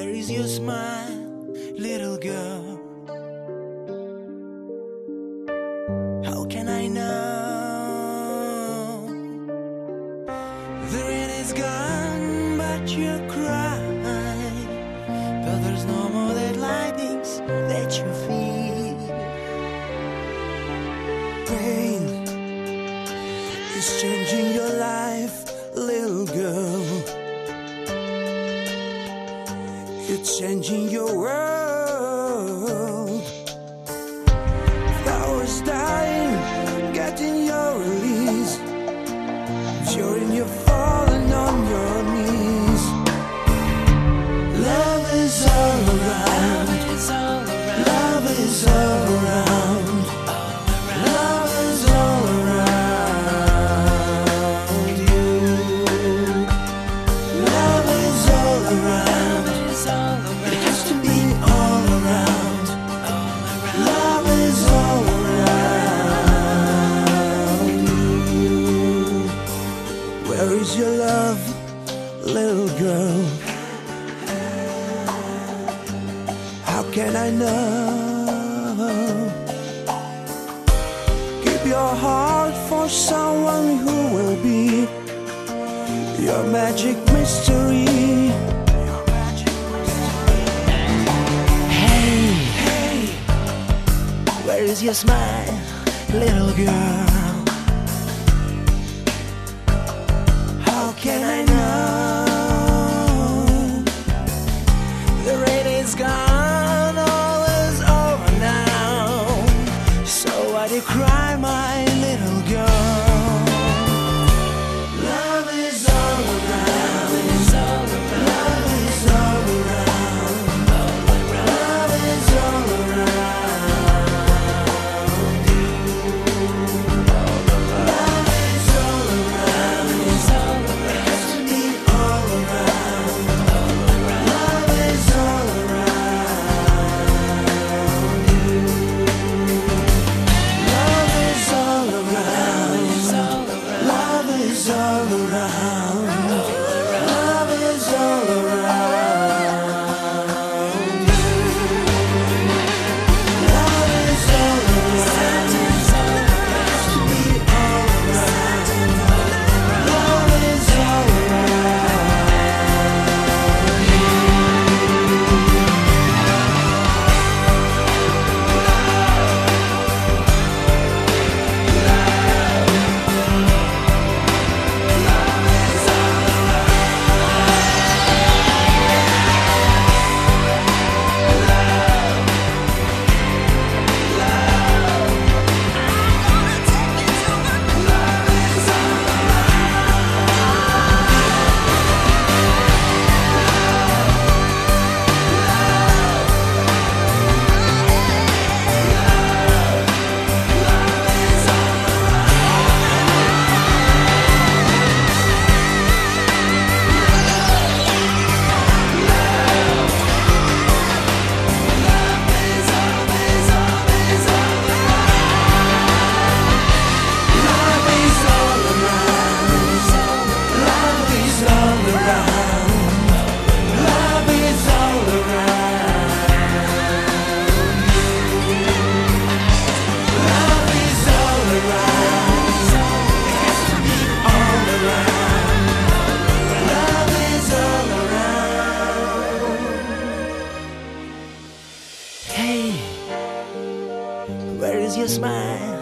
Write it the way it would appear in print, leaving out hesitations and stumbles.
Where is your smile, little girl? How can I know? The rain is gone, but you cry. But there's no more dead lightnings that you feel. Pain is changing your life, little girl. It's changing your world. Flowers dying, getting your release. During you're falling on your knees. Love is all around. Love is all around. Love is all around you. Love is all around. It has to be all around. Love is all around you. Where is your love, little girl? How can I know? Keep your heart for someone who will be your magic mystery. Where is your smile, little girl? How can I know? The rain is gone, all is over now. So why do you cry, my little girl? Love is all around. Love is all around. Love is all around. Where is your smile,